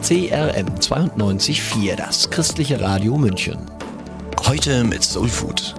CRM 92.4, das christliche Radio München. Heute mit Soul Food.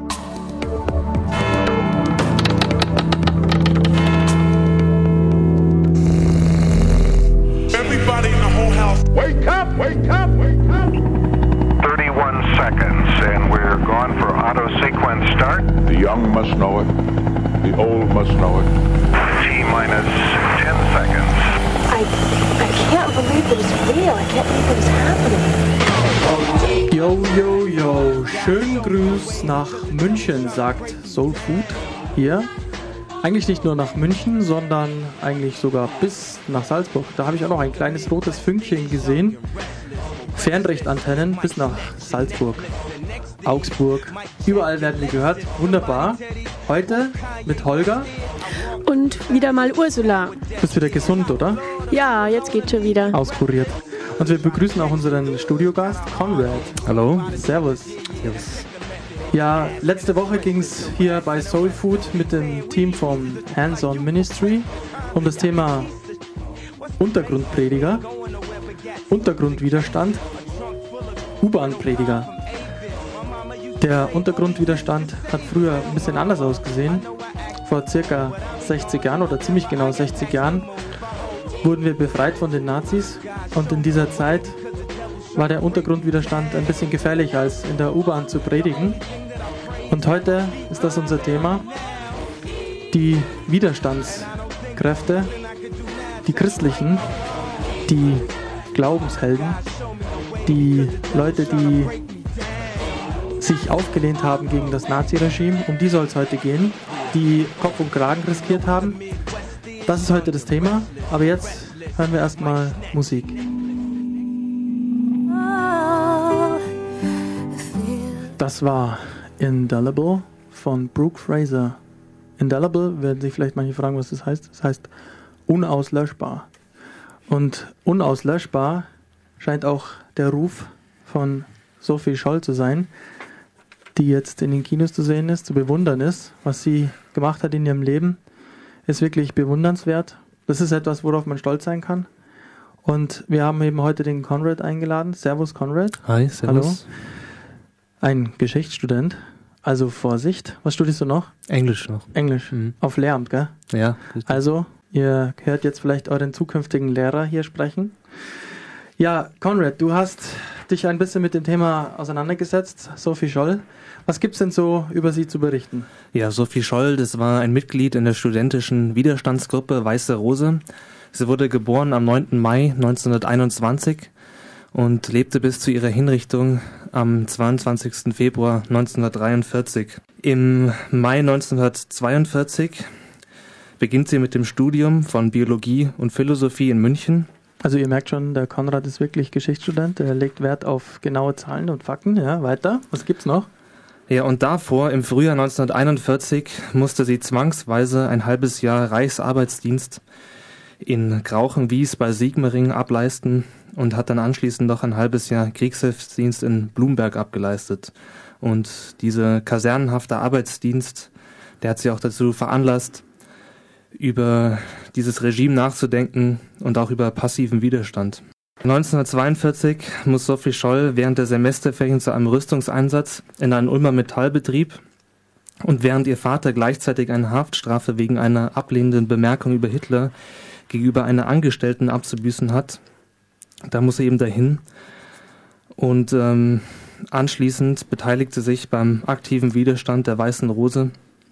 Everybody in the whole house, wake up, wake up, wake up. 31 seconds and we're gone for auto sequence start. The young must know it. The old must know it. T-minus 10 seconds. I can't believe that it's real. I can't believe that it's happening. Yo, yo, yo. Schönen Gruß nach München, sagt Soul Food hier. Eigentlich nicht nur nach München, sondern eigentlich sogar bis nach Salzburg. Da habe ich auch noch ein kleines rotes Fünkchen gesehen. Fernrechtantennen bis nach Salzburg, Augsburg. Überall werden wir gehört. Wunderbar. Heute mit Holger. Und wieder mal Ursula. Bist wieder gesund, oder? Ja, jetzt geht's schon wieder. Auskuriert. Und wir begrüßen auch unseren Studiogast, Conrad. Hallo. Servus. Servus. Ja, letzte Woche ging es hier bei Soul Food mit dem Team vom Hands-on Ministry um das Thema Untergrundprediger, Untergrundwiderstand, U-Bahn-Prediger. Der Untergrundwiderstand hat früher ein bisschen anders ausgesehen. Vor circa 60 Jahren oder ziemlich genau 60 Jahren wurden wir befreit von den Nazis und in dieser Zeit war der Untergrundwiderstand ein bisschen gefährlicher als in der U-Bahn zu predigen. Und heute ist das unser Thema. Die Widerstandskräfte, die Christlichen, die Glaubenshelden, die Leute, die sich aufgelehnt haben gegen das Naziregime, um die soll es heute gehen, die Kopf und Kragen riskiert haben. Das ist heute das Thema, aber jetzt hören wir erstmal Musik. Das war Indelible von Brooke Fraser. Indelible, werden sich vielleicht manche fragen, was das heißt. Das heißt unauslöschbar. Und unauslöschbar scheint auch der Ruf von Sophie Scholl zu sein, die jetzt in den Kinos zu sehen ist, zu bewundern ist. Was sie gemacht hat in ihrem Leben, ist wirklich bewundernswert. Das ist etwas, worauf man stolz sein kann. Und wir haben eben heute den Conrad eingeladen. Servus, Conrad. Hi, servus. Hallo. Ein Geschichtsstudent. Also Vorsicht. Was studierst du noch? Englisch noch. Englisch. Auf Lehramt, gell? Ja. Richtig. Also, ihr hört jetzt vielleicht euren zukünftigen Lehrer hier sprechen. Ja, Conrad, du hast dich ein bisschen mit dem Thema auseinandergesetzt. Sophie Scholl. Was gibt's denn so über sie zu berichten? Ja, Sophie Scholl, das war ein Mitglied in der studentischen Widerstandsgruppe Weiße Rose. Sie wurde geboren am 9. Mai 1921 und lebte bis zu ihrer Hinrichtung am 22. Februar 1943. Im Mai 1942 beginnt sie mit dem Studium von Biologie und Philosophie in München. Also ihr merkt schon, der Konrad ist wirklich Geschichtsstudent. Er legt Wert auf genaue Zahlen und Fakten. Ja, weiter. Was gibt's noch? Ja, und davor, im Frühjahr 1941, musste sie zwangsweise ein halbes Jahr Reichsarbeitsdienst in Grauchenwies bei Sigmaringen ableisten und hat dann anschließend noch ein halbes Jahr Kriegshilfsdienst in Blumberg abgeleistet. Und dieser kasernenhafte Arbeitsdienst, der hat sie auch dazu veranlasst, über dieses Regime nachzudenken und auch über passiven Widerstand. 1942 muss Sophie Scholl während der Semesterferien zu einem Rüstungseinsatz in einen Ulmer Metallbetrieb und während ihr Vater gleichzeitig eine Haftstrafe wegen einer ablehnenden Bemerkung über Hitler gegenüber einer Angestellten abzubüßen hat, da muss sie eben dahin und anschließend beteiligt sie sich beim aktiven Widerstand der Weißen Rose,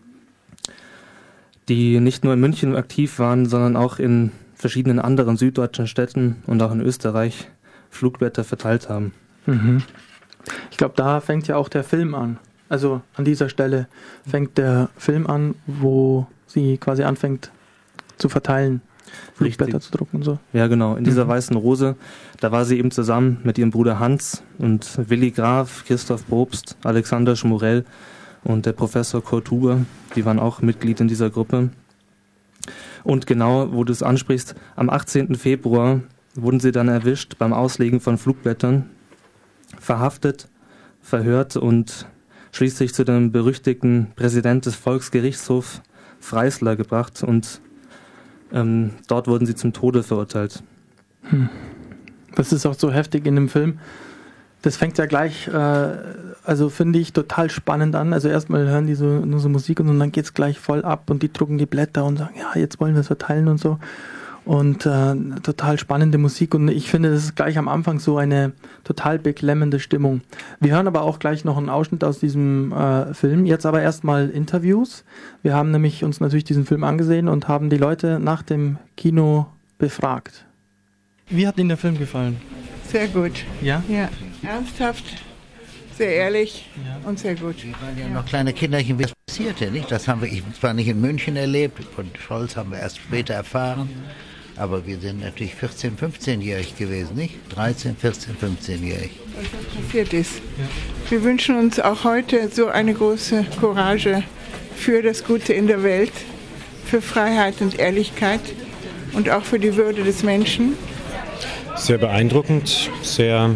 die nicht nur in München aktiv waren, sondern auch in verschiedenen anderen süddeutschen Städten und auch in Österreich Flugblätter verteilt haben. Mhm. Ich glaube, da fängt ja auch der Film an. Also an dieser Stelle fängt der Film an, wo sie quasi anfängt zu verteilen, Flugblätter zu drucken und so. Ja, genau. In dieser Weißen Rose, da war sie eben zusammen mit ihrem Bruder Hans und Willi Graf, Christoph Probst, Alexander Schmurell und der Professor Kurt Huber. Die waren auch Mitglied in dieser Gruppe. Und genau, wo du es ansprichst, am 18. Februar wurden sie dann erwischt beim Auslegen von Flugblättern, verhaftet, verhört und schließlich zu dem berüchtigten Präsident des Volksgerichtshofs Freisler gebracht und dort wurden sie zum Tode verurteilt. Das ist auch so heftig in dem Film. Das fängt ja gleich, also finde ich, total spannend an. Also erstmal hören die nur so Musik und dann geht's gleich voll ab und die drucken die Blätter und sagen, ja, jetzt wollen wir es verteilen und so. Und total spannende Musik und ich finde, das ist gleich am Anfang so eine total beklemmende Stimmung. Wir hören aber auch gleich noch einen Ausschnitt aus diesem Film. Jetzt aber erstmal Interviews. Wir haben nämlich uns natürlich diesen Film angesehen und haben die Leute nach dem Kino befragt. Wie hat Ihnen der Film gefallen? Sehr gut. Ja? Ja, ernsthaft, sehr ehrlich und sehr gut. Wir waren ja noch kleine Kinderchen, wie es passierte, nicht? Das haben wir zwar nicht in München erlebt, von Scholz haben wir erst später erfahren, aber wir sind natürlich 14-, 15-jährig gewesen, nicht? 13-, 14-, 15-jährig. Was passiert ist. Wir wünschen uns auch heute so eine große Courage für das Gute in der Welt, für Freiheit und Ehrlichkeit und auch für die Würde des Menschen. Sehr beeindruckend, sehr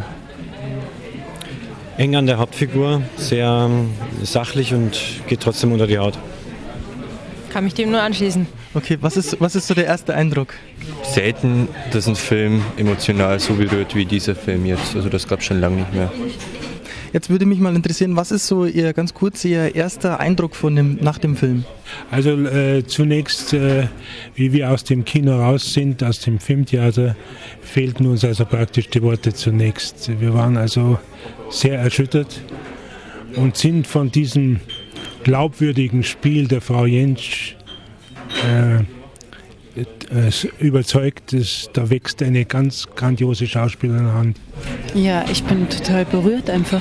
eng an der Hauptfigur, sehr sachlich und geht trotzdem unter die Haut. Kann mich dem nur anschließen. Okay, was ist so der erste Eindruck? Selten, dass ein Film emotional so berührt wie dieser Film jetzt. Also das gab es schon lange nicht mehr. Jetzt würde mich mal interessieren, was ist so ganz kurz Ihr erster Eindruck nach dem Film? Also zunächst, wie wir aus dem Kino raus sind, aus dem Filmtheater, fehlten uns also praktisch die Worte zunächst. Wir waren also sehr erschüttert und sind von diesem glaubwürdigen Spiel der Frau Jentsch überzeugt, dass da wächst eine ganz grandiose Schauspielerin an. Ja, ich bin total berührt einfach.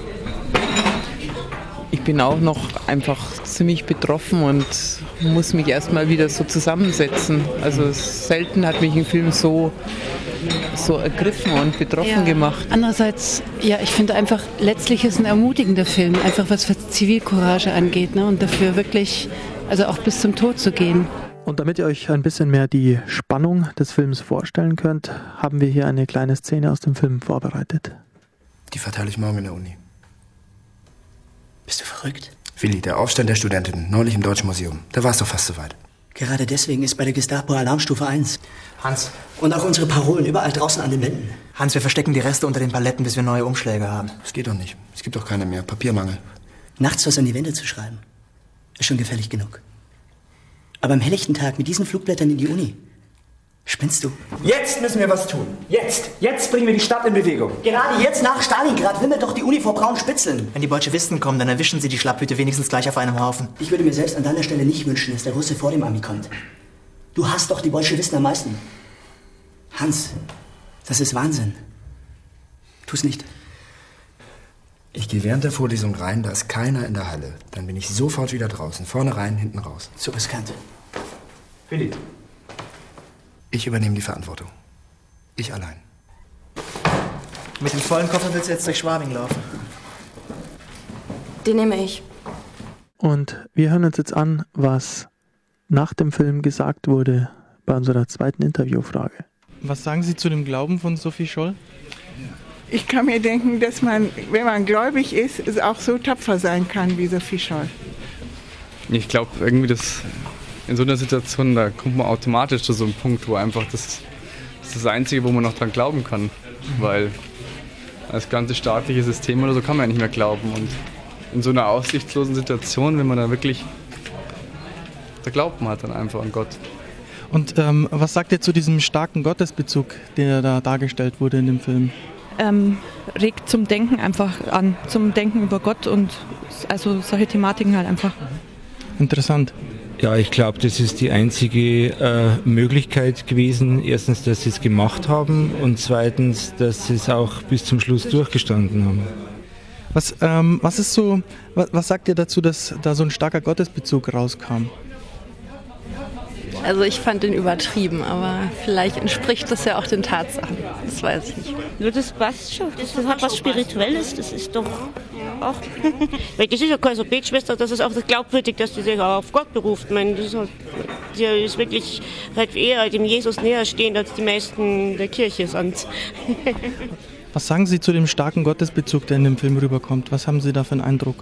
Ich bin auch noch einfach ziemlich betroffen und muss mich erstmal wieder so zusammensetzen. Also selten hat mich ein Film so ergriffen und betroffen gemacht. Andererseits, ja, ich finde einfach, letztlich ist ein ermutigender Film, einfach was Zivilcourage angeht, ne? Und dafür wirklich, also auch bis zum Tod zu gehen. Und damit ihr euch ein bisschen mehr die Spannung des Films vorstellen könnt, haben wir hier eine kleine Szene aus dem Film vorbereitet. Die verteile ich morgen in der Uni. Bist du verrückt? Willi, der Aufstand der Studentinnen, neulich im Deutschen Museum. Da war es doch fast soweit. Gerade deswegen ist bei der Gestapo Alarmstufe 1. Hans. Und auch unsere Parolen überall draußen an den Wänden. Hans, wir verstecken die Reste unter den Paletten, bis wir neue Umschläge haben. Das geht doch nicht. Es gibt doch keine mehr. Papiermangel. Nachts was an die Wände zu schreiben, ist schon gefährlich genug. Aber am helllichten Tag mit diesen Flugblättern in die Uni. Spinnst du? Jetzt müssen wir was tun. Jetzt. Jetzt bringen wir die Stadt in Bewegung. Gerade jetzt nach Stalingrad wimmelt doch die Uni vor braunen Spitzeln. Wenn die Bolschewisten kommen, dann erwischen sie die Schlapphüte wenigstens gleich auf einem Haufen. Ich würde mir selbst an deiner Stelle nicht wünschen, dass der Russe vor dem Ami kommt. Du hasst doch die Bolschewisten am meisten. Hans, das ist Wahnsinn. Tu's nicht. Ich gehe während der Vorlesung rein, da ist keiner in der Halle. Dann bin ich sofort wieder draußen. Vorne rein, hinten raus. So riskant. Willi. Ich übernehme die Verantwortung. Ich allein. Mit dem vollen Koffer willst du jetzt durch Schwabing laufen. Den nehme ich. Und wir hören uns jetzt an, was nach dem Film gesagt wurde bei unserer zweiten Interviewfrage. Was sagen Sie zu dem Glauben von Sophie Scholl? Ich kann mir denken, dass man, wenn man gläubig ist, es auch so tapfer sein kann wie Sophie Scholl. Ich glaube irgendwie, dass in so einer Situation, da kommt man automatisch zu so einem Punkt, wo einfach das ist das Einzige, wo man noch dran glauben kann. Weil das ganze staatliche System oder so kann man ja nicht mehr glauben. Und in so einer aussichtslosen Situation, wenn man da wirklich, da glaubt man halt dann einfach an Gott. Und was sagt ihr zu diesem starken Gottesbezug, der da dargestellt wurde in dem Film? Regt zum Denken einfach an, zum Denken über Gott und also solche Thematiken halt einfach. Interessant. Ja, ich glaube, das ist die einzige Möglichkeit gewesen. Erstens, dass sie es gemacht haben und zweitens, dass sie es auch bis zum Schluss durchgestanden haben. Was ist so, was sagt ihr dazu, dass da so ein starker Gottesbezug rauskam? Also ich fand den übertrieben, aber vielleicht entspricht das ja auch den Tatsachen. Das weiß ich nicht. Nur das passt schon. Das hat was Spirituelles. Das ist doch auch... Weil das ist ja keine so Betschwester, das ist auch das glaubwürdig, dass die sich auch auf Gott beruft. Ich meine, das ist, halt, die ist wirklich halt eher dem Jesus näher stehend als die meisten der Kirche sonst. Was sagen Sie zu dem starken Gottesbezug, der in dem Film rüberkommt? Was haben Sie da für einen Eindruck?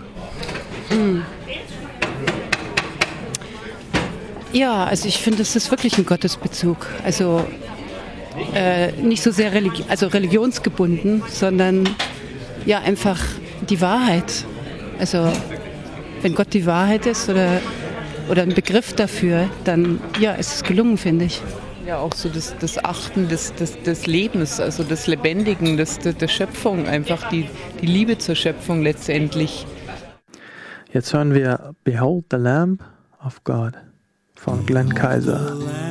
Ja, also ich finde, es ist wirklich ein Gottesbezug. Also nicht so sehr religionsgebunden, sondern ja einfach die Wahrheit. Also wenn Gott die Wahrheit ist oder ein Begriff dafür, dann ja, ist es gelungen, finde ich. Ja, auch so das Achten des Lebens, also des Lebendigen, der Schöpfung, einfach die Liebe zur Schöpfung letztendlich. Jetzt hören wir Behold the Lamb of God von Glenn Kaiser.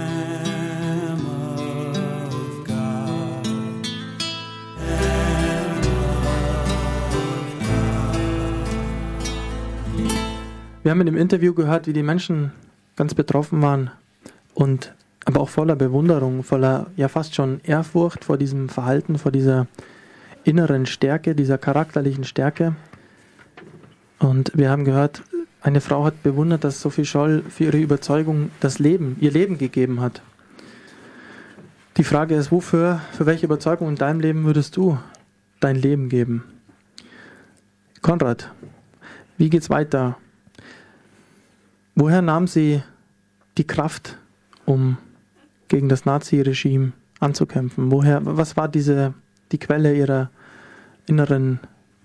Wir haben in dem Interview gehört, wie die Menschen ganz betroffen waren und aber auch voller Bewunderung, voller ja fast schon Ehrfurcht vor diesem Verhalten, vor dieser inneren Stärke, dieser charakterlichen Stärke. Und wir haben gehört, eine Frau hat bewundert, dass Sophie Scholl für ihre Überzeugung ihr Leben gegeben hat. Die Frage ist, für welche Überzeugung in deinem Leben würdest du dein Leben geben? Konrad, wie geht's weiter? Woher nahm sie die Kraft, um gegen das Nazi-Regime anzukämpfen? Was war die Quelle ihres inneren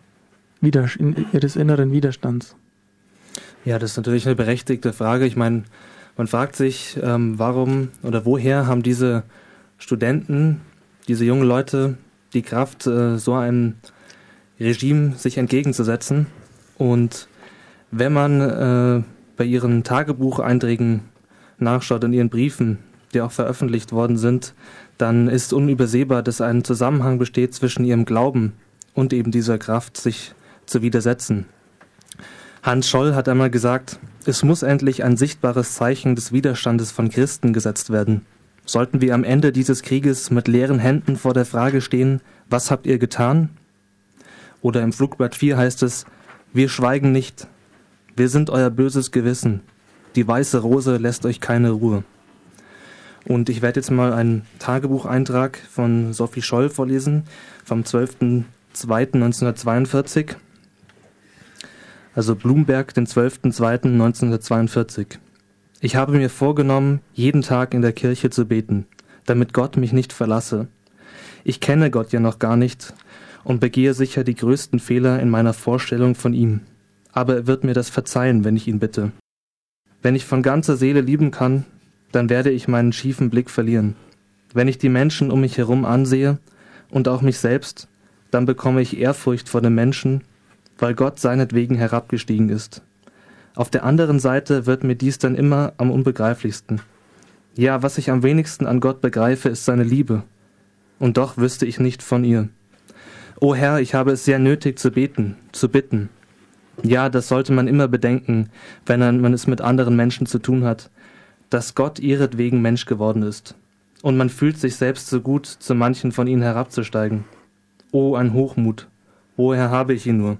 Widerstands? Ja, das ist natürlich eine berechtigte Frage. Ich meine, man fragt sich, warum oder woher haben diese Studenten, diese jungen Leute die Kraft, so einem Regime sich entgegenzusetzen. Und wenn man bei ihren Tagebucheinträgen nachschaut, in ihren Briefen, die auch veröffentlicht worden sind, dann ist unübersehbar, dass ein Zusammenhang besteht zwischen ihrem Glauben und eben dieser Kraft, sich zu widersetzen. Hans Scholl hat einmal gesagt, es muss endlich ein sichtbares Zeichen des Widerstandes von Christen gesetzt werden. Sollten wir am Ende dieses Krieges mit leeren Händen vor der Frage stehen, was habt ihr getan? Oder im Flugblatt 4 heißt es, wir schweigen nicht, wir sind euer böses Gewissen, die weiße Rose lässt euch keine Ruhe. Und ich werde jetzt mal einen Tagebucheintrag von Sophie Scholl vorlesen, vom 12.02.1942. Also Blumberg, den 12.02.1942. Ich habe mir vorgenommen, jeden Tag in der Kirche zu beten, damit Gott mich nicht verlasse. Ich kenne Gott ja noch gar nicht und begehe sicher die größten Fehler in meiner Vorstellung von ihm. Aber er wird mir das verzeihen, wenn ich ihn bitte. Wenn ich von ganzer Seele lieben kann, dann werde ich meinen schiefen Blick verlieren. Wenn ich die Menschen um mich herum ansehe und auch mich selbst, dann bekomme ich Ehrfurcht vor den Menschen, weil Gott seinetwegen herabgestiegen ist. Auf der anderen Seite wird mir dies dann immer am unbegreiflichsten. Ja, was ich am wenigsten an Gott begreife, ist seine Liebe. Und doch wüsste ich nicht von ihr. O Herr, ich habe es sehr nötig zu beten, zu bitten. Ja, das sollte man immer bedenken, wenn man es mit anderen Menschen zu tun hat, dass Gott ihretwegen Mensch geworden ist. Und man fühlt sich selbst so gut, zu manchen von ihnen herabzusteigen. Oh, ein Hochmut. Woher habe ich ihn nur?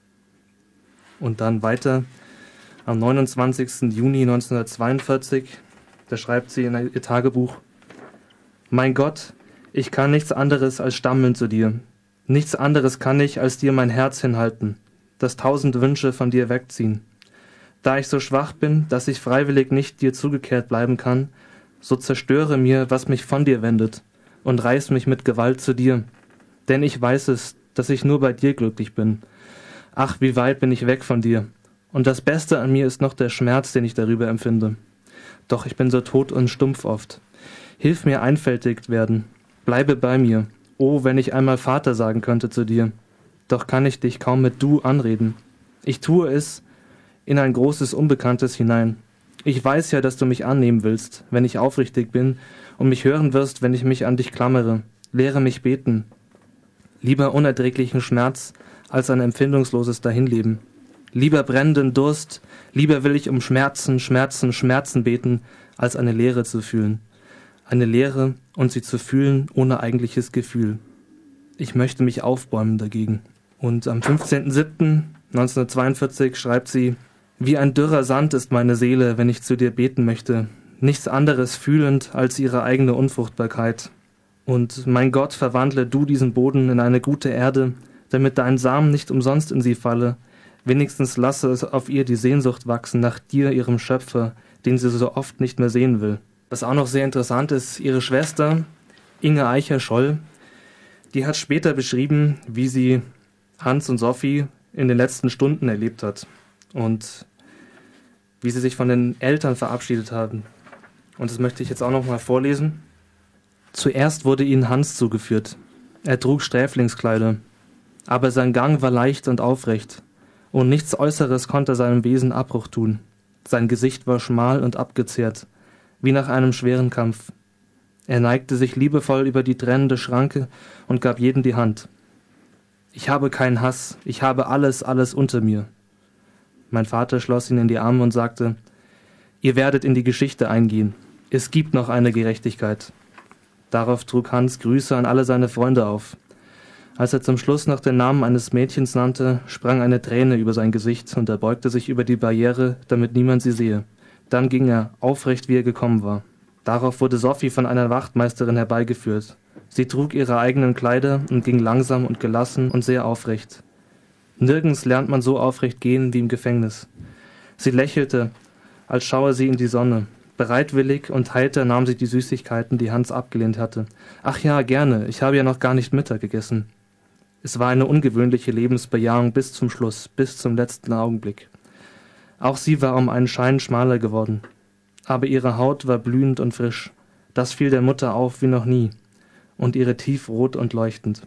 Und dann weiter, am 29. Juni 1942, da schreibt sie in ihr Tagebuch, mein Gott, ich kann nichts anderes als stammeln zu dir. Nichts anderes kann ich, als dir mein Herz hinhalten, das 1000 Wünsche von dir wegziehen. Da ich so schwach bin, dass ich freiwillig nicht dir zugekehrt bleiben kann, so zerstöre mir, was mich von dir wendet, und reiß mich mit Gewalt zu dir. Denn ich weiß es, dass ich nur bei dir glücklich bin. Ach, wie weit bin ich weg von dir. Und das Beste an mir ist noch der Schmerz, den ich darüber empfinde. Doch ich bin so tot und stumpf oft. Hilf mir einfältig werden. Bleibe bei mir. Oh, wenn ich einmal Vater sagen könnte zu dir. Doch kann ich dich kaum mit du anreden. Ich tue es in ein großes Unbekanntes hinein. Ich weiß ja, dass du mich annehmen willst, wenn ich aufrichtig bin, und mich hören wirst, wenn ich mich an dich klammere. Lehre mich beten. Lieber unerträglichen Schmerz als ein empfindungsloses Dahinleben. Lieber brennenden Durst, lieber will ich um Schmerzen, Schmerzen, Schmerzen beten, als eine Leere zu fühlen. Eine Leere und sie zu fühlen ohne eigentliches Ich möchte mich aufbäumen dagegen. Und am 15.07.1942 schreibt sie, wie ein dürrer Sand ist meine Seele, wenn ich zu dir beten möchte, nichts anderes fühlend als ihre eigene Unfruchtbarkeit. Und mein Gott, verwandle du diesen Boden in eine gute Erde, damit dein Samen nicht umsonst in sie falle, wenigstens lasse es auf ihr die Sehnsucht wachsen nach dir, ihrem Schöpfer, den sie so oft nicht mehr sehen will. Was auch noch sehr interessant ist, ihre Schwester, Inge Eicher-Scholl, die hat später beschrieben, wie sie Hans und Sophie in den letzten Stunden erlebt hat und wie sie sich von den Eltern verabschiedet haben. Und das möchte ich jetzt auch noch mal vorlesen. Zuerst wurde ihnen Hans zugeführt. Er trug Sträflingskleider, aber sein Gang war leicht und aufrecht, und nichts Äußeres konnte seinem Wesen Abbruch tun. Sein Gesicht war schmal und abgezehrt, wie nach einem schweren Kampf. Er neigte sich liebevoll über die trennende Schranke und gab jedem die Hand. Ich habe keinen Hass, ich habe alles unter mir. Mein Vater schloss ihn in die Arme und sagte, ihr werdet in die Geschichte eingehen. Es gibt noch eine Gerechtigkeit. Darauf trug Hans Grüße an alle seine Freunde auf. Als er zum Schluss noch den Namen eines Mädchens nannte, sprang eine Träne über sein Gesicht und er beugte sich über die Barriere, damit niemand sie sehe. Dann ging er, aufrecht wie er gekommen war. Darauf wurde Sophie von einer Wachtmeisterin herbeigeführt. Sie trug ihre eigenen Kleider und ging langsam und gelassen und sehr aufrecht. Nirgends lernt man so aufrecht gehen wie im Gefängnis. Sie lächelte, als schaue sie in die Sonne. Bereitwillig und heiter nahm sie die Süßigkeiten, die Hans abgelehnt hatte. Ach ja, gerne, ich habe ja noch gar nicht Mittag gegessen. Es war eine ungewöhnliche Lebensbejahung bis zum Schluss, bis zum letzten Augenblick. Auch sie war um einen Schein schmaler geworden. Aber ihre Haut war blühend und frisch. Das fiel der Mutter auf wie noch nie. Und ihre tiefrot und leuchtend.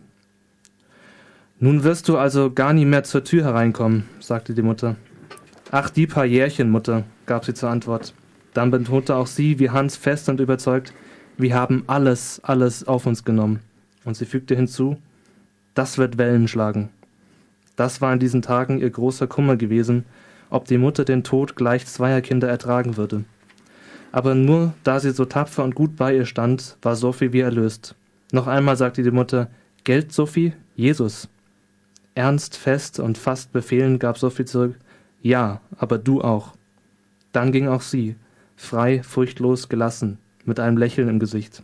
Nun wirst du also gar nie mehr zur Tür hereinkommen, sagte die Mutter. Ach, die paar Jährchen, Mutter, gab sie zur Antwort. Dann betonte auch sie, wie Hans, fest und überzeugt, wir haben alles auf uns genommen. Und sie fügte hinzu, das wird Wellen schlagen. Das war in diesen Tagen ihr großer Kummer gewesen, ob die Mutter den Tod gleich zweier Kinder ertragen würde. Aber nur da sie so tapfer und gut bei ihr stand, war Sophie wie erlöst. Noch einmal sagte die Mutter, Geld, Sophie? Jesus. Ernst, fest und fast befehlend gab Sophie zurück, ja, aber du auch. Dann ging auch sie, frei, furchtlos, gelassen, mit einem Lächeln im Gesicht.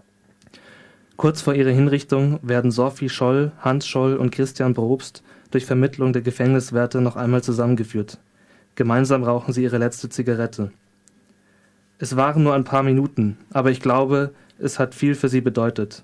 Kurz vor ihrer Hinrichtung werden Sophie Scholl, Hans Scholl und Christian Probst durch Vermittlung der Gefängniswärter noch einmal zusammengeführt. Gemeinsam rauchen sie ihre letzte Zigarette. Es waren nur ein paar Minuten, aber ich glaube, es hat viel für sie bedeutet.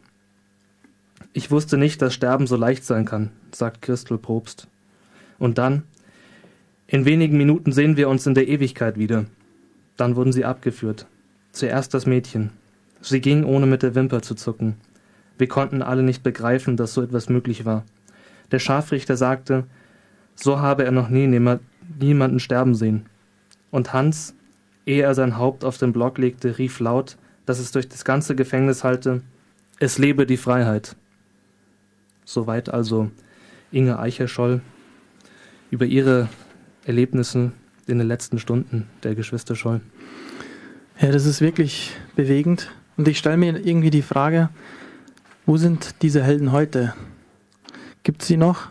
Ich wusste nicht, dass Sterben so leicht sein kann, sagt Christel Probst. Und dann, in wenigen Minuten sehen wir uns in der Ewigkeit wieder. Dann wurden sie abgeführt. Zuerst das Mädchen. Sie ging, ohne mit der Wimper zu zucken. Wir konnten alle nicht begreifen, dass so etwas möglich war. Der Scharfrichter sagte, so habe er noch nie niemanden sterben sehen. Und Hans, ehe er sein Haupt auf den Block legte, rief laut, dass es durch das ganze Gefängnis hallte, es lebe die Freiheit. Soweit also Inge Eicher-Scholl über ihre Erlebnisse in den letzten Stunden der Geschwister Scholl. Ja, das ist wirklich bewegend. Und ich stelle mir irgendwie die Frage, wo sind diese Helden heute? Gibt es sie noch?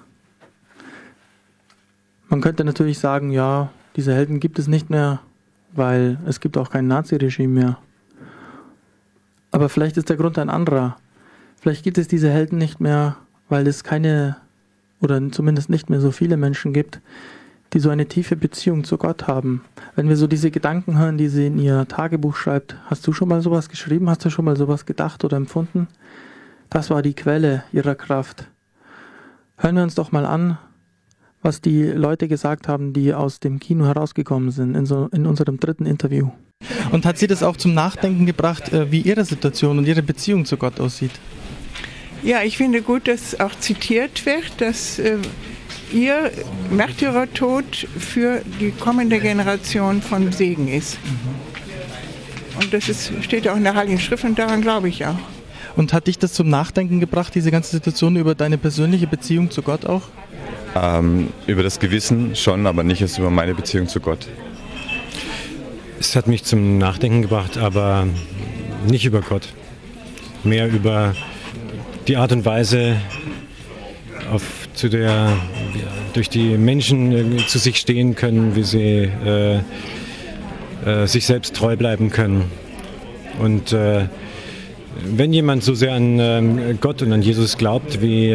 Man könnte natürlich sagen, ja, diese Helden gibt es nicht mehr, weil es gibt auch kein Naziregime mehr. Aber vielleicht ist der Grund ein anderer. Vielleicht gibt es diese Helden nicht mehr, weil es keine, oder zumindest nicht mehr so viele Menschen gibt, die so eine tiefe Beziehung zu Gott haben. Wenn wir so diese Gedanken hören, die sie in ihr Tagebuch schreibt, hast du schon mal sowas geschrieben? Hast du schon mal sowas gedacht oder empfunden? Das war die Quelle ihrer Kraft. Hören wir uns doch mal an, was die Leute gesagt haben, die aus dem Kino herausgekommen sind, in unserem dritten Interview. Und hat sie das auch zum Nachdenken gebracht, wie ihre Situation und ihre Beziehung zu Gott aussieht? Ja, ich finde gut, dass auch zitiert wird, dass ihr Märtyrertod für die kommende Generation von Segen ist. Und das steht auch in der Heiligen Schrift und daran glaube ich auch. Und hat dich das zum Nachdenken gebracht, diese ganze Situation über deine persönliche Beziehung zu Gott auch? Über das Gewissen schon, aber nicht jetzt über meine Beziehung zu Gott. Es hat mich zum Nachdenken gebracht, aber nicht über Gott. Mehr über die Art und Weise, durch die Menschen zu sich stehen können, wie sie sich selbst treu bleiben können. Und wenn jemand so sehr an Gott und an Jesus glaubt, wie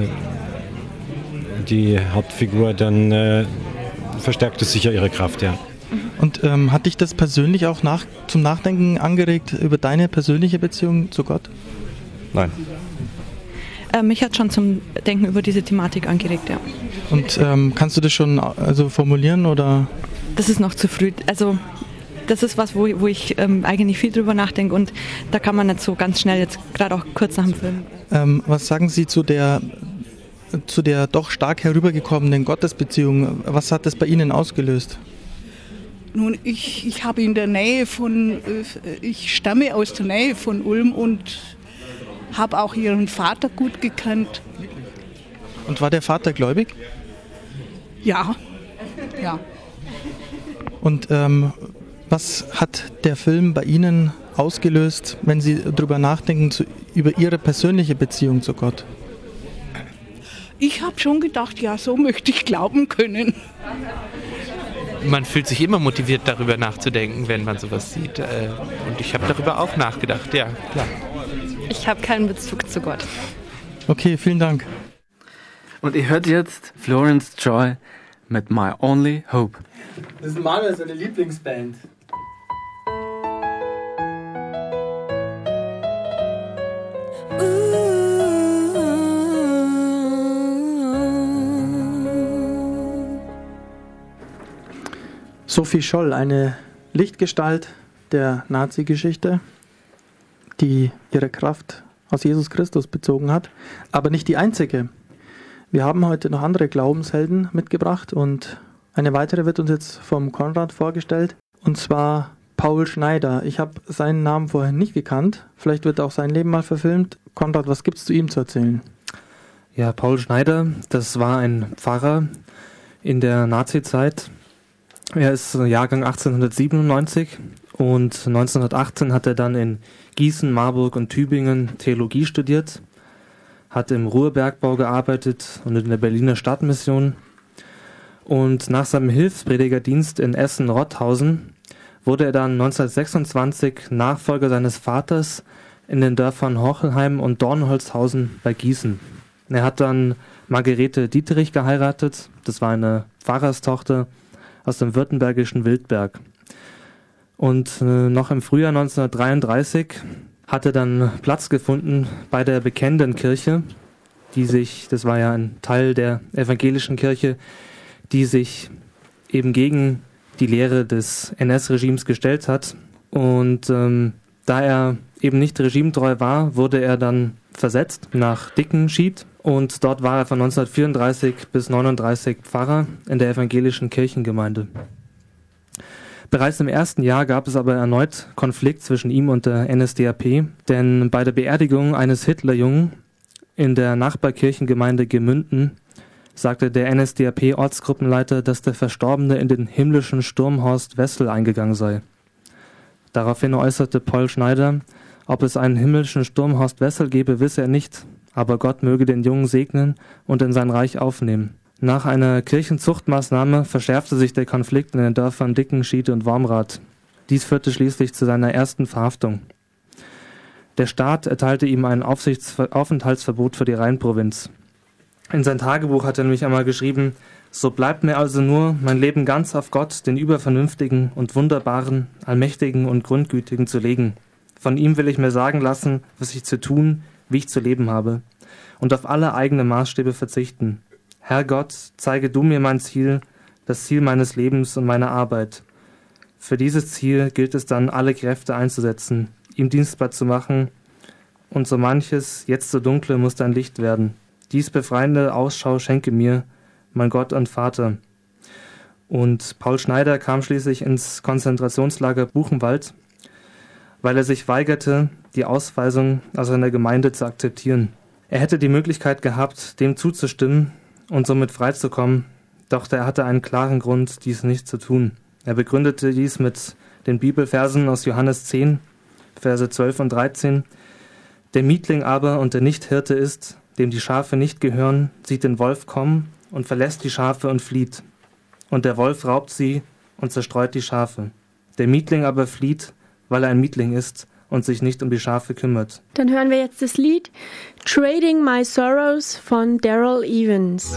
die Hauptfigur, dann verstärkt es sicher ihre Kraft, ja. Und hat dich das persönlich auch zum Nachdenken angeregt über deine persönliche Beziehung zu Gott? Nein. Mich hat schon zum Denken über diese Thematik angeregt, ja. Und kannst du das schon formulieren oder? Das ist noch zu früh. Also das ist was, wo ich eigentlich viel drüber nachdenke und da kann man nicht so ganz schnell jetzt, gerade auch kurz nach dem Film. Was sagen Sie zu der doch stark herübergekommenen Gottesbeziehung? Was hat das bei Ihnen ausgelöst? Nun, ich habe in der Nähe ich stamme aus der Nähe von Ulm und habe auch ihren Vater gut gekannt. Und war der Vater gläubig? Ja. Und was hat der Film bei Ihnen ausgelöst, wenn Sie darüber nachdenken, über Ihre persönliche Beziehung zu Gott? Ich habe schon gedacht, ja, so möchte ich glauben können. Man fühlt sich immer motiviert, darüber nachzudenken, wenn man sowas sieht. Und ich habe darüber auch nachgedacht, ja, klar. Ich habe keinen Bezug zu Gott. Okay, vielen Dank. Und ihr hört jetzt Florence Joy mit My Only Hope. Das ist Manuel seine Lieblingsband. Sophie Scholl, eine Lichtgestalt der Nazi-Geschichte, die ihre Kraft aus Jesus Christus bezogen hat, aber nicht die einzige. Wir haben heute noch andere Glaubenshelden mitgebracht und eine weitere wird uns jetzt vom Konrad vorgestellt, und zwar Paul Schneider. Ich habe seinen Namen vorher nicht gekannt, vielleicht wird auch sein Leben mal verfilmt. Konrad, was gibt es zu ihm zu erzählen? Ja, Paul Schneider, das war ein Pfarrer in der Nazi-Zeit. Er ist Jahrgang 1897 und 1918 hat er dann in Gießen, Marburg und Tübingen Theologie studiert, hat im Ruhrbergbau gearbeitet und in der Berliner Stadtmission. Und nach seinem Hilfspredigerdienst in Essen-Rotthausen wurde er dann 1926 Nachfolger seines Vaters in den Dörfern Hochelheim und Dornholzhausen bei Gießen. Er hat dann Margarete Dieterich geheiratet, das war eine Pfarrerstochter aus dem württembergischen Wildberg. Und noch im Frühjahr 1933 hat er dann Platz gefunden bei der Bekennenden Kirche, das war ja ein Teil der evangelischen Kirche, die sich eben gegen die Lehre des NS-Regimes gestellt hat. Und da er eben nicht regimetreu war, wurde er dann versetzt nach Dickenschied. Und dort war er von 1934 bis 1939 Pfarrer in der evangelischen Kirchengemeinde. Bereits im ersten Jahr gab es aber erneut Konflikt zwischen ihm und der NSDAP, denn bei der Beerdigung eines Hitlerjungen in der Nachbarkirchengemeinde Gemünden sagte der NSDAP-Ortsgruppenleiter, dass der Verstorbene in den himmlischen Sturm Horst Wessel eingegangen sei. Daraufhin äußerte Paul Schneider, ob es einen himmlischen Sturm Horst Wessel gebe, wisse er nicht, aber Gott möge den Jungen segnen und in sein Reich aufnehmen. Nach einer Kirchenzuchtmaßnahme verschärfte sich der Konflikt in den Dörfern Dickenschied und Wormrath. Dies führte schließlich zu seiner ersten Verhaftung. Der Staat erteilte ihm ein Aufenthaltsverbot für die Rheinprovinz. In sein Tagebuch hat er nämlich einmal geschrieben: So bleibt mir also nur, mein Leben ganz auf Gott, den Übervernünftigen und Wunderbaren, Allmächtigen und Grundgütigen zu legen. Von ihm will ich mir sagen lassen, was ich zu tun, wie ich zu leben habe, und auf alle eigene Maßstäbe verzichten. Herr Gott, zeige du mir mein Ziel, das Ziel meines Lebens und meiner Arbeit. Für dieses Ziel gilt es dann, alle Kräfte einzusetzen, ihm dienstbar zu machen, und so manches, jetzt so dunkle, muss dein Licht werden. Dies befreiende Ausschau schenke mir, mein Gott und Vater. Und Paul Schneider kam schließlich ins Konzentrationslager Buchenwald, weil er sich weigerte, die Ausweisung aus seiner Gemeinde zu akzeptieren. Er hätte die Möglichkeit gehabt, dem zuzustimmen und somit freizukommen, doch er hatte einen klaren Grund, dies nicht zu tun. Er begründete dies mit den Bibelversen aus Johannes 10, Verse 12 und 13. Der Mietling aber und der Nichthirte ist, dem die Schafe nicht gehören, sieht den Wolf kommen und verlässt die Schafe und flieht. Und der Wolf raubt sie und zerstreut die Schafe. Der Mietling aber flieht, weil er ein Mietling ist und sich nicht um die Schafe kümmert. Dann hören wir jetzt das Lied Trading My Sorrows von Daryl Evans.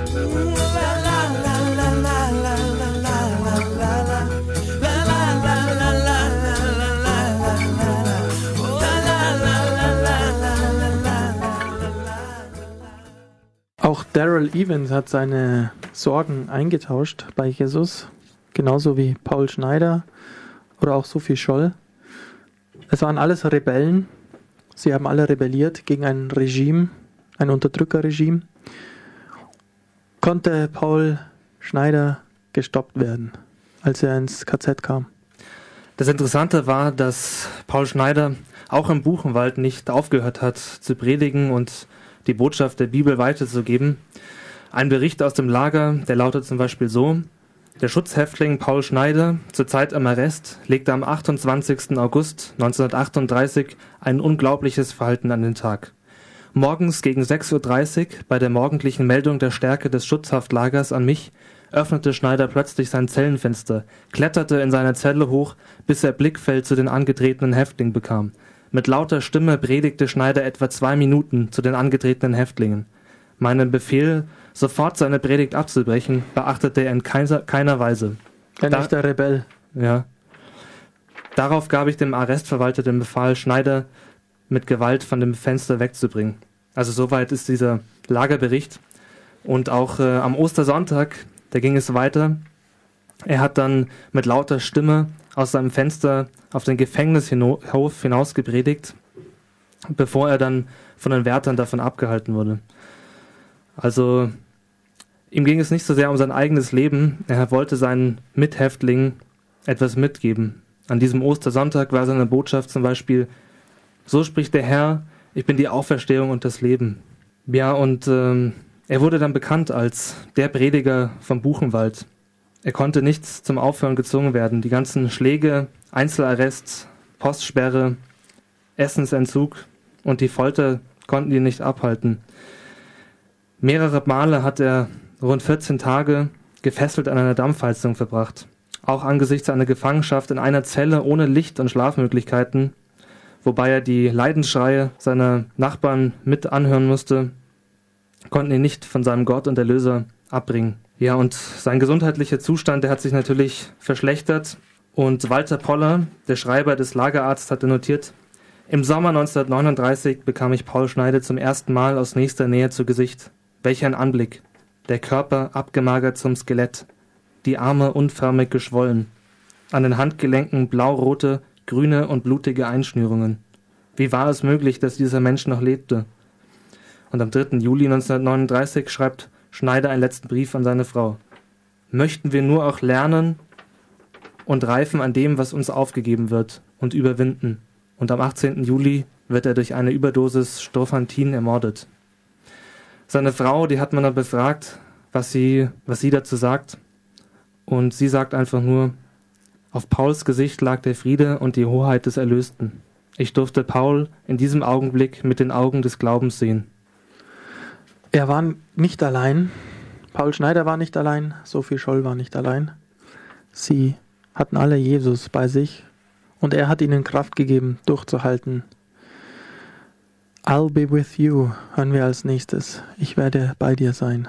Auch Daryl Evans hat seine Sorgen eingetauscht bei Jesus, genauso wie Paul Schneider oder auch Sophie Scholl. Es waren alles Rebellen. Sie haben alle rebelliert gegen ein Regime, ein Unterdrückerregime. Konnte Paul Schneider gestoppt werden, als er ins KZ kam? Das Interessante war, dass Paul Schneider auch im Buchenwald nicht aufgehört hat zu predigen und die Botschaft der Bibel weiterzugeben. Ein Bericht aus dem Lager, der lautet zum Beispiel so: Der Schutzhäftling Paul Schneider, zur Zeit im Arrest, legte am 28. August 1938 ein unglaubliches Verhalten an den Tag. Morgens gegen 6:30 Uhr, bei der morgendlichen Meldung der Stärke des Schutzhaftlagers an mich, öffnete Schneider plötzlich sein Zellenfenster, kletterte in seiner Zelle hoch, bis er Blickfeld zu den angetretenen Häftlingen bekam. Mit lauter Stimme predigte Schneider etwa 2 Minuten zu den angetretenen Häftlingen. Meinen Befehl, sofort seine Predigt abzubrechen, beachtete er in keiner Weise. Ein echter Rebell. Ja. Darauf gab ich dem Arrestverwalter den Befehl, Schneider mit Gewalt von dem Fenster wegzubringen. Also soweit ist dieser Lagerbericht. Und auch am Ostersonntag, da ging es weiter. Er hat dann mit lauter Stimme aus seinem Fenster auf den Gefängnishof hinaus gepredigt, bevor er dann von den Wärtern davon abgehalten wurde. Also ihm ging es nicht so sehr um sein eigenes Leben, er wollte seinen Mithäftlingen etwas mitgeben. An diesem Ostersonntag war seine Botschaft zum Beispiel: So spricht der Herr, ich bin die Auferstehung und das Leben. Ja, und er wurde dann bekannt als der Prediger vom Buchenwald. Er konnte nicht zum Aufhören gezwungen werden. Die ganzen Schläge, Einzelarrest, Postsperre, Essensentzug und die Folter konnten ihn nicht abhalten. Mehrere Male hat er rund 14 Tage gefesselt an einer Dampfheizung verbracht. Auch angesichts seiner Gefangenschaft in einer Zelle ohne Licht und Schlafmöglichkeiten, wobei er die Leidensschreie seiner Nachbarn mit anhören musste, konnten ihn nicht von seinem Gott und Erlöser abbringen. Ja, und sein gesundheitlicher Zustand, der hat sich natürlich verschlechtert. Und Walter Poller, der Schreiber des Lagerarztes, hatte notiert: Im Sommer 1939 bekam ich Paul Schneider zum ersten Mal aus nächster Nähe zu Gesicht. Welch ein Anblick! Der Körper abgemagert zum Skelett, die Arme unförmig geschwollen, an den Handgelenken blau-rote, grüne und blutige Einschnürungen. Wie war es möglich, dass dieser Mensch noch lebte? Und am 3. Juli 1939 schreibt Schneider einen letzten Brief an seine Frau. Möchten wir nur auch lernen und reifen an dem, was uns aufgegeben wird, und überwinden. Und am 18. Juli wird er durch eine Überdosis Strophantin ermordet. Seine Frau, die hat man dann befragt, was sie dazu sagt. Und sie sagt einfach nur: Auf Pauls Gesicht lag der Friede und die Hoheit des Erlösten. Ich durfte Paul in diesem Augenblick mit den Augen des Glaubens sehen. Er war nicht allein. Paul Schneider war nicht allein. Sophie Scholl war nicht allein. Sie hatten alle Jesus bei sich und er hat ihnen Kraft gegeben, durchzuhalten. I'll be with you, hören wir als nächstes. Ich werde bei dir sein.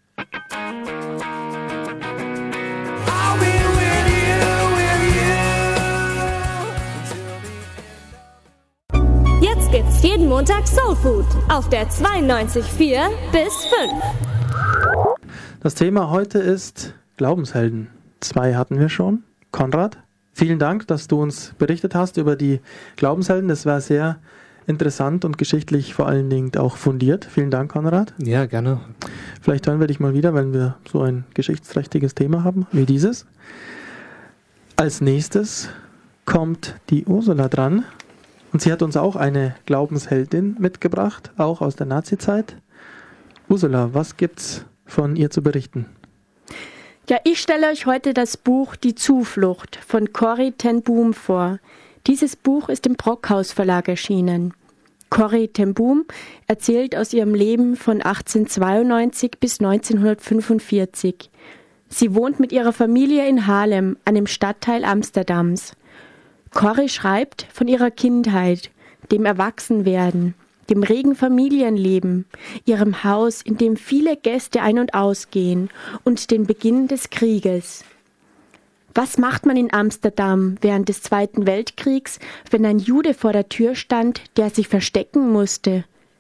Jetzt gibt's jeden Montag Soul Food auf der 92.4 bis 5. Das Thema heute ist Glaubenshelden. 2 hatten wir schon. Konrad, vielen Dank, dass du uns berichtet hast über die Glaubenshelden. Das war sehr interessant und geschichtlich vor allen Dingen auch fundiert. Vielen Dank, Konrad. Ja, gerne. Vielleicht hören wir dich mal wieder, wenn wir so ein geschichtsträchtiges Thema haben wie dieses. Als nächstes kommt die Ursula dran. Und sie hat uns auch eine Glaubensheldin mitgebracht, auch aus der Nazizeit. Ursula, was gibt's von ihr zu berichten? Ja, ich stelle euch heute das Buch Die Zuflucht von Corrie ten Boom vor. Dieses Buch ist im Brockhaus Verlag erschienen. Corrie ten Boom erzählt aus ihrem Leben von 1892 bis 1945. Sie wohnt mit ihrer Familie in Haarlem, einem Stadtteil Amsterdams. Corrie schreibt von ihrer Kindheit, dem Erwachsenwerden, dem regen Familienleben, ihrem Haus, in dem viele Gäste ein- und ausgehen, und den Beginn des Krieges. Was macht man in Amsterdam während des Zweiten Weltkriegs, wenn ein Jude vor der Tür stand, der sich verstecken musste?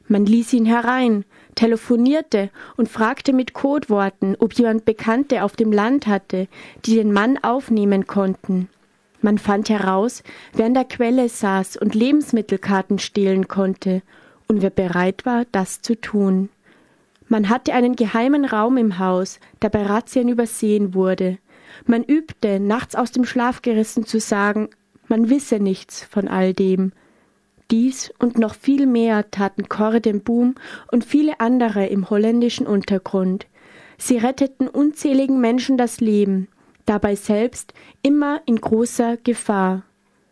Man ließ ihn herein, telefonierte und fragte mit Codeworten, ob jemand Bekannte auf dem Land hatte, die den Mann aufnehmen konnten. Man fand heraus, wer an der Quelle saß und Lebensmittelkarten stehlen konnte und wer bereit war, das zu tun. Man hatte einen geheimen Raum im Haus, der bei Razzien übersehen wurde. Man übte, nachts aus dem Schlaf gerissen zu sagen, man wisse nichts von all dem. Dies und noch viel mehr taten Corrie ten Boom und viele andere im holländischen Untergrund. Sie retteten unzähligen Menschen das Leben, dabei selbst immer in großer Gefahr.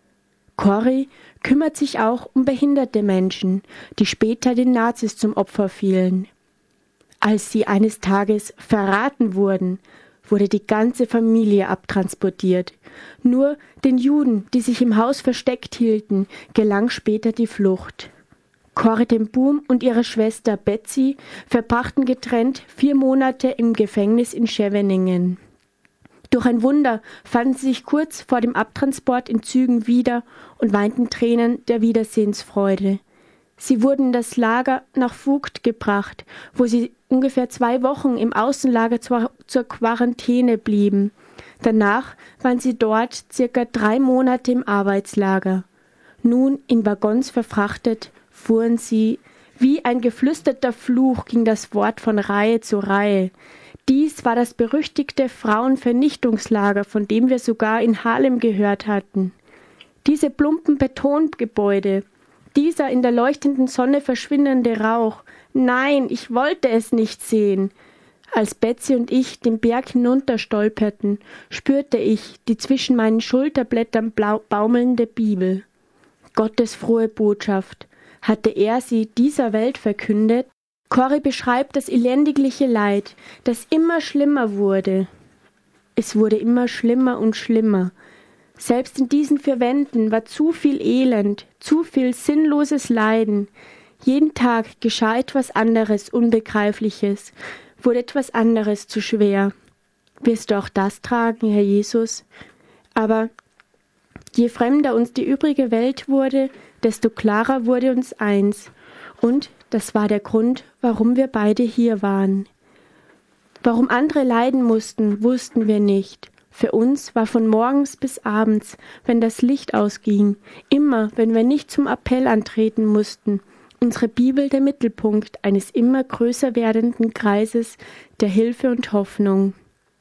Corrie kümmert sich auch um behinderte Menschen, die später den Nazis zum Opfer fielen. Als sie eines Tages verraten wurden, wurde die ganze Familie abtransportiert. Nur den Juden, die sich im Haus versteckt hielten, gelang später die Flucht. Corrie ten Boom und ihre Schwester Betsy verbrachten getrennt 4 Monate im Gefängnis in Scheveningen. Durch ein Wunder fanden sie sich kurz vor dem Abtransport in Zügen wieder und weinten Tränen der Wiedersehensfreude. Sie wurden in das Lager nach Vught gebracht, wo sie ungefähr 2 Wochen im Außenlager zur Quarantäne blieben. Danach waren sie dort circa 3 Monate im Arbeitslager. Nun in Waggons verfrachtet, fuhren sie. Wie ein geflüsterter Fluch ging das Wort von Reihe zu Reihe. Dies war das berüchtigte Frauenvernichtungslager, von dem wir sogar in Harlem gehört hatten. Diese plumpen Betongebäude, dieser in der leuchtenden Sonne verschwindende Rauch. Nein, ich wollte es nicht sehen. Als Betsy und ich den Berg hinunterstolperten, spürte ich die zwischen meinen Schulterblättern baumelnde Bibel. Gottes frohe Botschaft. Hatte er sie dieser Welt verkündet? Corrie beschreibt das elendigliche Leid, das immer schlimmer wurde. Es wurde immer schlimmer und schlimmer. Selbst in diesen 4 Wänden war zu viel Elend, zu viel sinnloses Leiden. Jeden Tag geschah etwas anderes, Unbegreifliches, wurde etwas anderes zu schwer. Wirst du auch das tragen, Herr Jesus? Aber je fremder uns die übrige Welt wurde, desto klarer wurde uns eins. Und das war der Grund, warum wir beide hier waren. Warum andere leiden mussten, wussten wir nicht. Für uns war von morgens bis abends, wenn das Licht ausging, immer, wenn wir nicht zum Appell antreten mussten, unsere Bibel der Mittelpunkt eines immer größer werdenden Kreises der Hilfe und Hoffnung.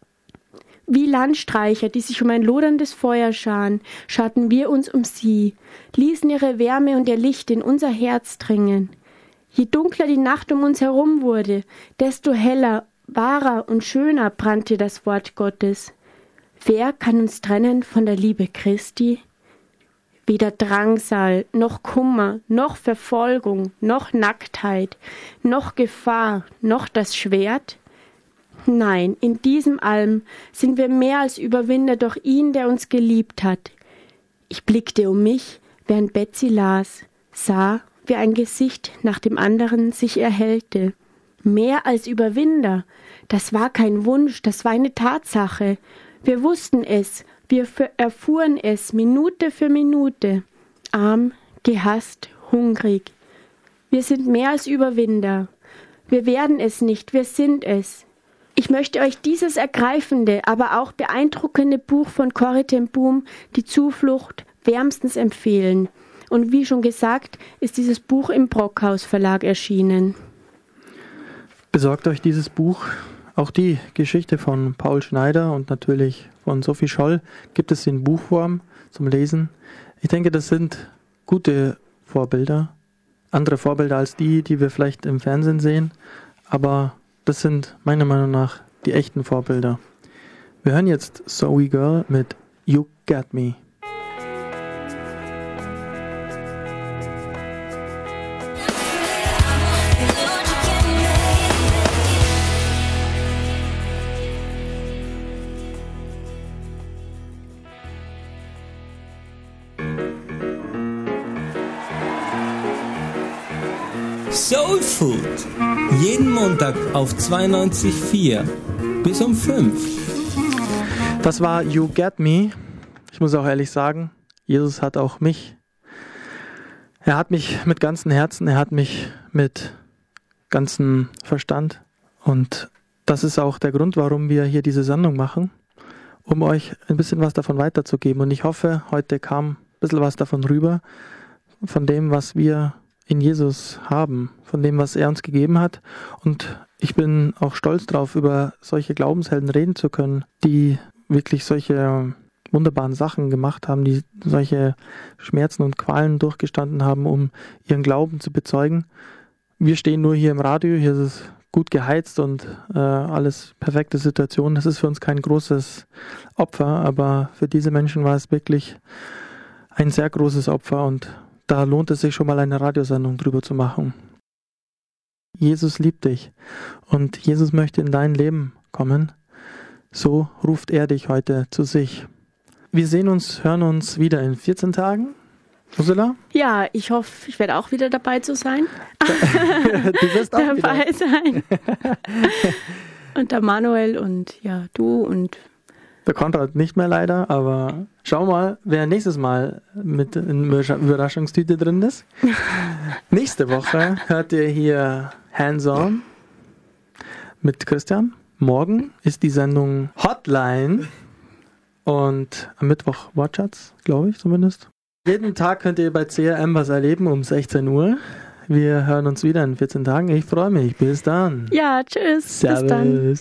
Wie Landstreicher, die sich um ein loderndes Feuer scharen, scharten wir uns um sie, ließen ihre Wärme und ihr Licht in unser Herz dringen. Je dunkler die Nacht um uns herum wurde, desto heller, wahrer und schöner brannte das Wort Gottes. Wer kann uns trennen von der Liebe Christi? Weder Drangsal, noch Kummer, noch Verfolgung, noch Nacktheit, noch Gefahr, noch das Schwert? Nein, in diesem allem sind wir mehr als Überwinder durch ihn, der uns geliebt hat. Ich blickte um mich, während Betsy las, sah, wie ein Gesicht nach dem anderen sich erhellte. Mehr als Überwinder, das war kein Wunsch, das war eine Tatsache. Wir wussten es, wir erfuhren es Minute für Minute. Arm, gehasst, hungrig. Wir sind mehr als Überwinder. Wir werden es nicht, wir sind es. Ich möchte euch dieses ergreifende, aber auch beeindruckende Buch von Corrie ten Boom, Die Zuflucht, wärmstens empfehlen. Und wie schon gesagt, ist dieses Buch im Brockhaus Verlag erschienen. Besorgt euch dieses Buch. Auch die Geschichte von Paul Schneider und natürlich von Sophie Scholl gibt es in Buchform zum Lesen. Ich denke, das sind gute Vorbilder. Andere Vorbilder als die wir vielleicht im Fernsehen sehen. Aber das sind meiner Meinung nach die echten Vorbilder. Wir hören jetzt Zoe Girl mit You Got Me. Soul Food. Jeden Montag auf 92.4 bis um 5. Das war You Get Me. Ich muss auch ehrlich sagen, Jesus hat auch mich Er hat mich mit ganzem Herzen, er hat mich mit ganzem Verstand. Und das ist auch der Grund, warum wir hier diese Sendung machen, um euch ein bisschen was davon weiterzugeben. Und ich hoffe, heute kam ein bisschen was davon rüber, von dem, was wir in Jesus haben, von dem, was er uns gegeben hat. Und ich bin auch stolz drauf, über solche Glaubenshelden reden zu können, die wirklich solche wunderbaren Sachen gemacht haben, die solche Schmerzen und Qualen durchgestanden haben, um ihren Glauben zu bezeugen. Wir stehen nur hier im Radio, hier ist es gut geheizt und alles perfekte Situation. Das ist für uns kein großes Opfer, aber für diese Menschen war es wirklich ein sehr großes Opfer und da lohnt es sich schon mal eine Radiosendung drüber zu machen. Jesus liebt dich und Jesus möchte in dein Leben kommen. So ruft er dich heute zu sich. Wir hören uns wieder in 14 Tagen. Ursula? Ja, ich hoffe, ich werde auch wieder dabei zu sein. Du wirst auch dabei sein. Und der Manuel und ja, du und der Konrad nicht mehr leider, aber schau mal, wer nächstes Mal mit in Überraschungstüte drin ist. Nächste Woche hört ihr hier Hands On mit Christian. Morgen ist die Sendung Hotline und am Mittwoch Wortschatz, glaube ich zumindest. Jeden Tag könnt ihr bei CRM was erleben um 16 Uhr. Wir hören uns wieder in 14 Tagen. Ich freue mich. Bis dann. Ja, tschüss. Servus. Bis dann.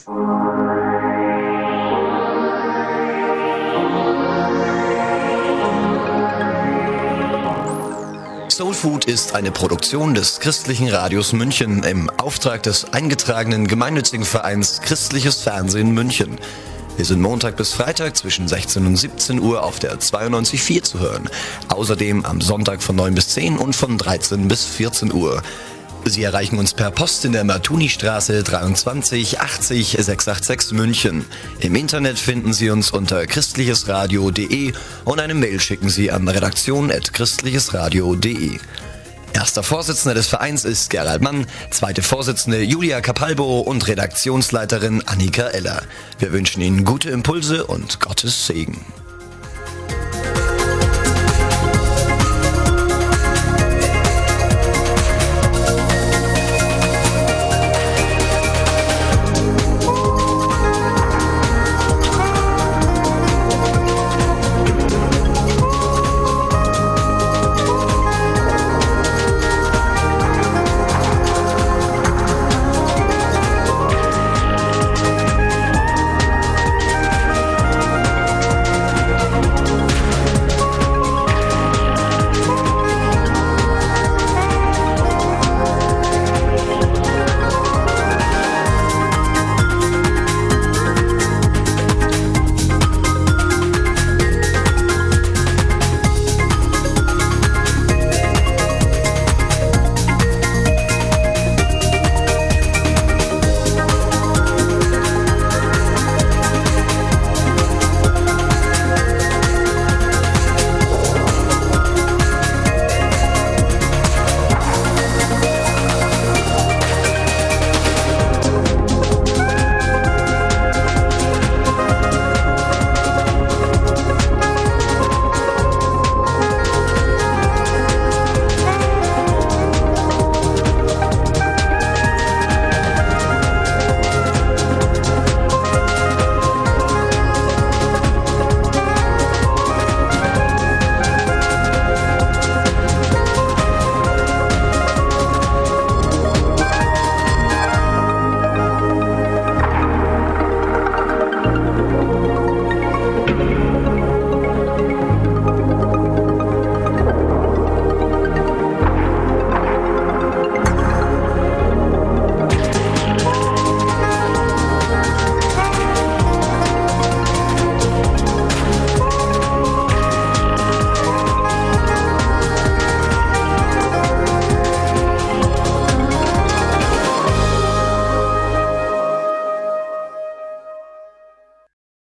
Soul Food ist eine Produktion des Christlichen Radios München im Auftrag des eingetragenen gemeinnützigen Vereins Christliches Fernsehen München. Wir sind Montag bis Freitag zwischen 16 und 17 Uhr auf der 92.4 zu hören. Außerdem am Sonntag von 9 bis 10 und von 13 bis 14 Uhr. Sie erreichen uns per Post in der Martuni-Straße 23 80 686 München. Im Internet finden Sie uns unter christlichesradio.de und eine Mail schicken Sie an redaktion@christlichesradio.de. Erster Vorsitzender des Vereins ist Gerald Mann, zweite Vorsitzende Julia Capalbo und Redaktionsleiterin Annika Eller. Wir wünschen Ihnen gute Impulse und Gottes Segen.